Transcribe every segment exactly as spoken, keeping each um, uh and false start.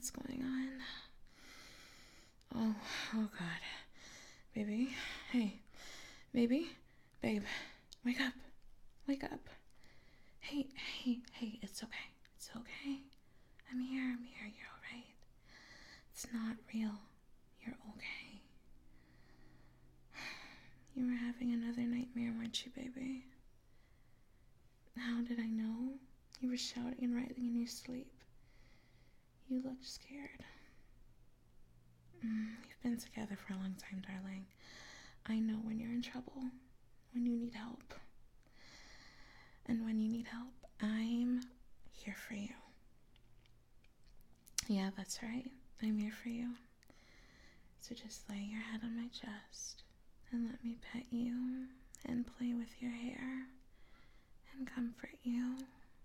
What's going on? Oh, oh God. Baby, hey. Baby, babe, wake up. Wake up. Hey, hey, hey, it's okay. It's okay. I'm here, I'm here, you're alright. It's not real. You're okay. You were having another nightmare, weren't you, baby? How did I know? You were shouting and writhing in your sleep. You looked scared. Mm, we've been together for a long time, darling. I know when you're in trouble, when you need help. And when you need help, I'm here for you. Yeah, that's right. I'm here for you. So just lay your head on my chest and let me pet you and play with your hair and comfort you.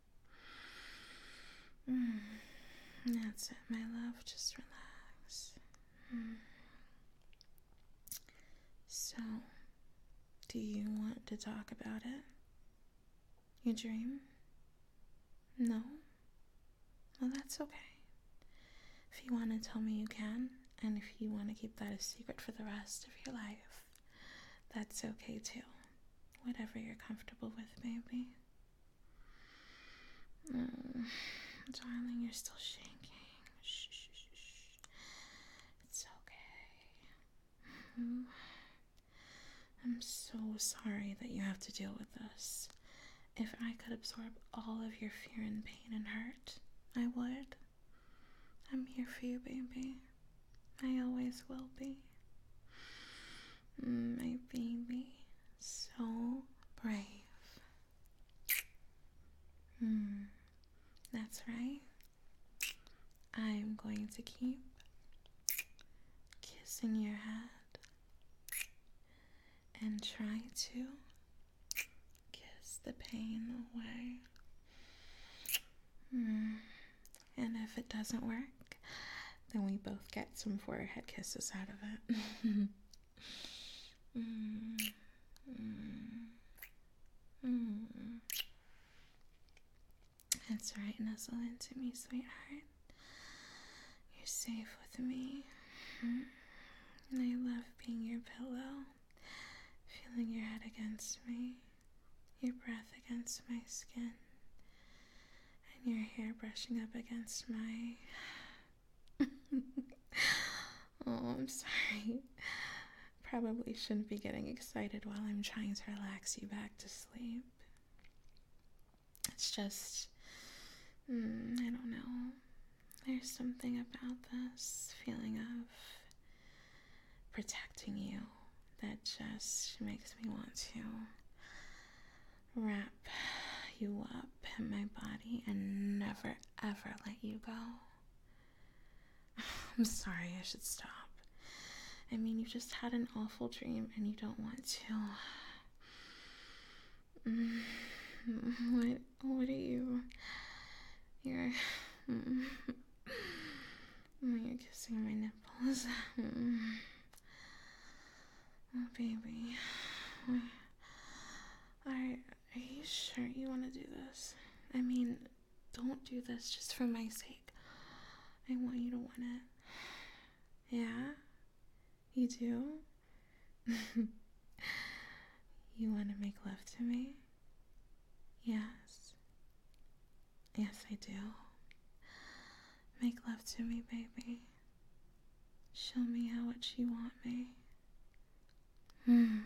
Mm. That's it, my love. Just relax. Mm. So, do you want to talk about it? Your dream? No? Well, that's okay. If you want to tell me, you can. And if you want to keep that a secret for the rest of your life, that's okay too. Whatever you're comfortable with, baby. Mm. Darling, you're still shaking. Shh, shh, shh, shh. It's okay. Mm. I'm so sorry that you have to deal with this. If I could absorb all of your fear and pain and hurt, I would. I'm here for you, baby. I always will be. Mm, my baby. So brave. Mm, that's right. I'm going to keep kissing your head and try to kiss the pain away. Mm. And if it doesn't work, then we both get some forehead kisses out of it. mm. Mm. Mm. That's right, nuzzle into me, sweetheart. You're safe with me. Mm. And I love being your pillow, feeling your head against me, your breath against my skin, and your hair brushing up against my... Oh, I'm sorry. Probably shouldn't be getting excited while I'm trying to relax you back to sleep. It's just, mm, I don't know. There's something about this feeling of protecting you that just makes me want to wrap you up in my body and never ever let you go. I'm sorry, I should stop. I mean, you just had an awful dream and you don't want to. Mm, what, what are you? You're, mm, you're kissing my nipples. Mm. Oh, baby. Are, are you sure you want to do this? I mean, don't do this just for my sake. I want you to want it. Yeah? You do? You want to make love to me? Yes. Yes, I do. Make love to me, baby. Show me how much you want me. Hmm.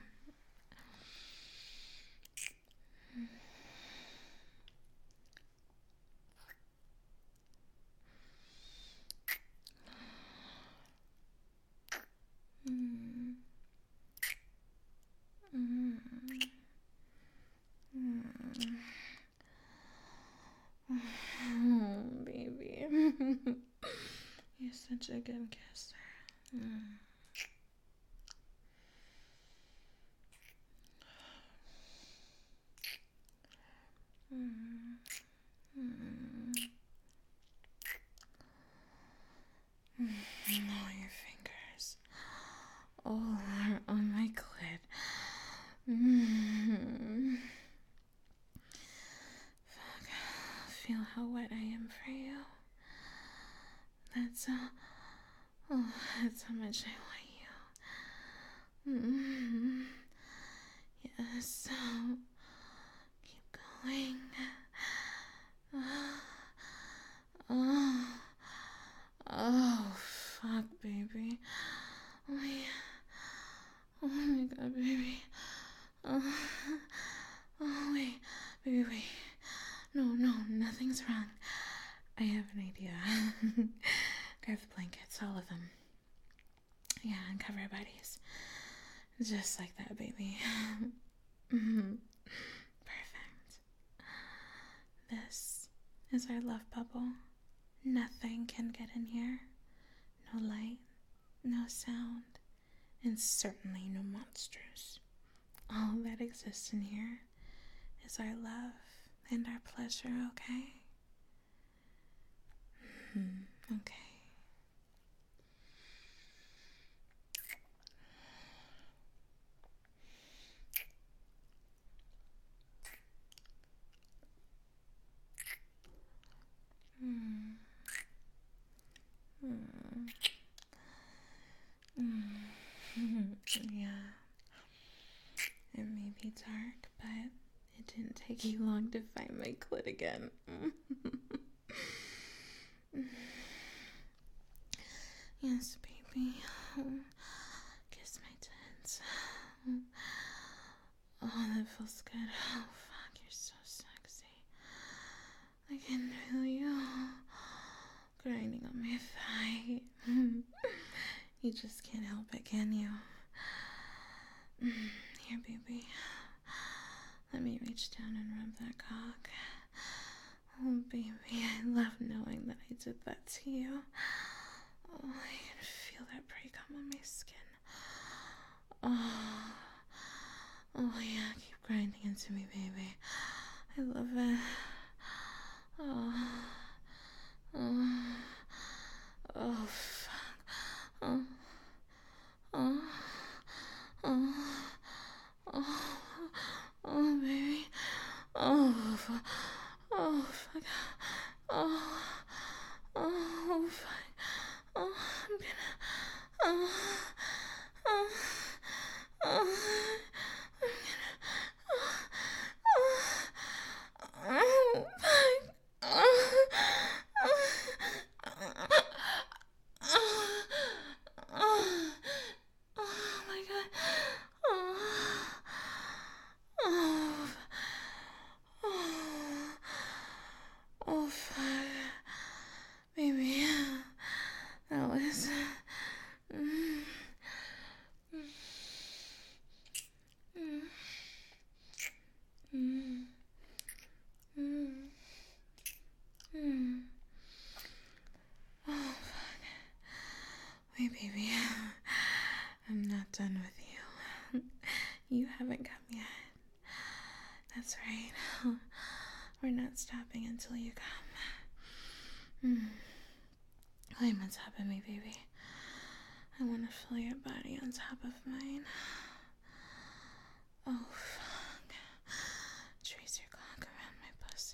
Mm. Mm. Mm. Oh, baby. You're such a good kisser. Mm. Mm. Mm. Mm. Oh, your fingers. Oh, on my clit. Mm. Fuck. Feel how wet I am for you. That's uh, oh, that's how much I want you. Mm-hmm. Yes. Oh, keep going. Oh, oh, oh, fuck, baby. Oh yeah. Oh my god, baby. Oh, oh wait, baby, wait. No, no, nothing's wrong. I have an idea. Grab the blankets, all of them. Yeah, and cover our bodies. Just like that, baby. Mm-hmm. Perfect. This is our love bubble. Nothing can get in here. No light, no sound, and certainly no monsters. All that exists in here is our love and our pleasure, okay? Mm-hmm. Okay. Mm. Mm. Mm. Yeah. It may be dark, but it didn't take you long to find my clit again. Yes, baby. Kiss my tits. Oh, that feels good. Oh, fuck, you're so sexy. I can feel you grinding on my thigh. You just can't help it, can you? Here, baby. Let me reach down and rub that cock. Oh, baby, I love knowing that I did that to you. Oh, I can feel that pre-cum on my skin. Oh, oh yeah, keep grinding into me, baby. I love it. Oh, oh, oh, fuck. Oh, oh, oh, oh, oh, baby. Oh, fuck. Oh, fuck. Oh, oh, fuck. Oh, I'm gonna. Oh, oh, oh, I'm gonna. Oh, oh, oh, fuck. Oh, oh, oh, oh, oh my god. Oh, oh, oh, oh, fuck. Baby, that was. Mm, mm, mm, mm, mm. Oh, fuck. Wait, baby. I'm not done with you. You haven't come yet. That's right. We're not stopping until you come. Mm. Climb on top of me, baby. I want to feel your body on top of mine. Oh, fuck. Trace your cock around my pussy.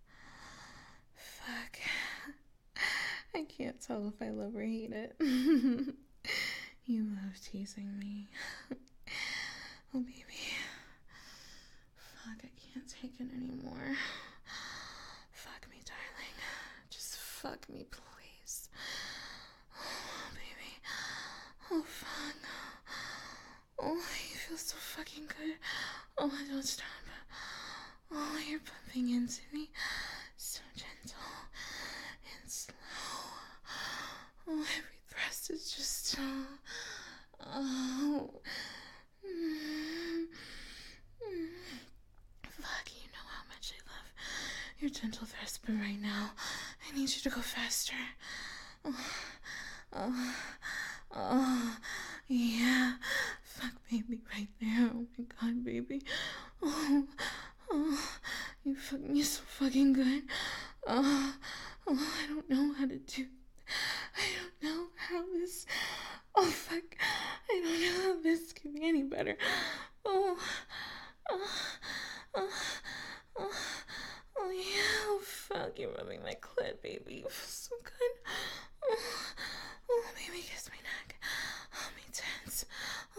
Fuck. I can't tell if I love or hate it. You love teasing me. Oh, baby. Fuck, I can't take it anymore. Fuck me, darling. Just fuck me, please. Oh, baby. Oh, fuck. Oh, you feel so fucking good. Oh, don't stop. Oh, you're pumping into me. So gentle and slow. Oh, every thrust is just. Oh. oh. Mm. Mm. Fuck, you know how much I love your gentle thrust, but right now, I need you to go faster. Oh. Oh. Oh. Yeah. Fuck, baby, right there. Oh my god, baby. Oh. Oh. You fuck me so fucking good. Oh. Oh, I don't know how to do. I don't know how this. Oh, fuck. I don't know how this can be any better. Oh. Oh. Oh. Oh. Oh, yeah. Oh, fuck. You're rubbing my clit, baby. You feel so good. Oh.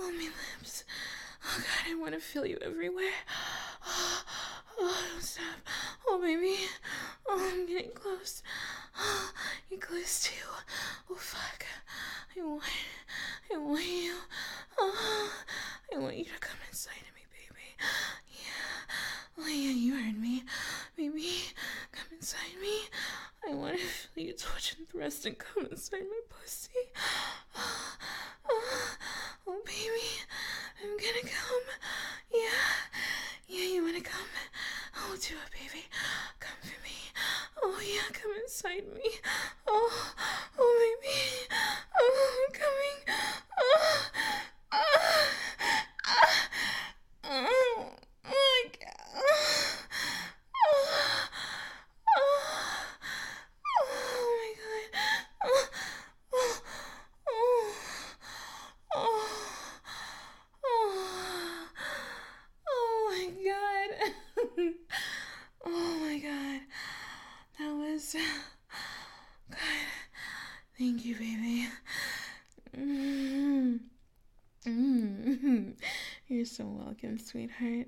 Oh, my lips. Oh, God, I want to feel you everywhere. Oh, oh, don't stop. Oh, baby. Oh, I'm getting close. Oh, you're close too. Oh, fuck. I want, I want you. Oh, I want you to come inside of me, baby. Yeah. Oh, yeah, you heard me. Baby, come inside me. I want to feel you touching the rest and come inside my pussy. Oh, oh, oh, baby, I'm gonna come. Yeah, yeah, you wanna come? Oh, do it, baby. Come for me. Oh, yeah, come inside me. Oh, oh, baby. Oh, I'm coming. Oh, ah, ah, oh, my God. Oh, oh, oh, my God. Oh, oh, oh, oh, oh, oh, my God. Oh, my God. That was... God. Thank you, baby. Mm-hmm. Mm-hmm. You're so welcome, sweetheart.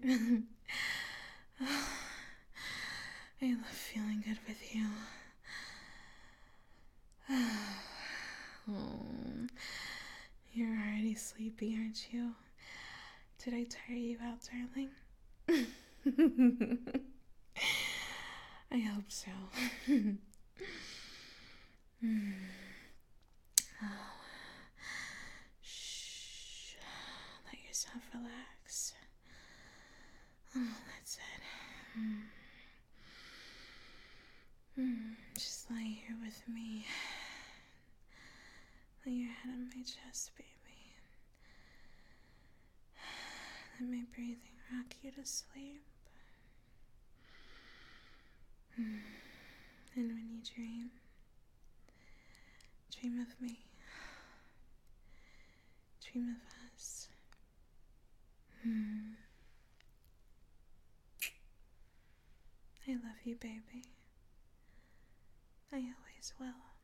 I love feeling good with you. Oh, you're already sleepy, aren't you? Did I tire you out, darling? I hope so. mm. Oh. Shh. Let yourself relax. Oh, that's it. Mm. Mm. Just lie here with me. Lay your head on my chest, baby. Let my breathing rock you to sleep. Mm. And when you dream, dream of me. Dream of us. Mm. I love you, baby. I always will.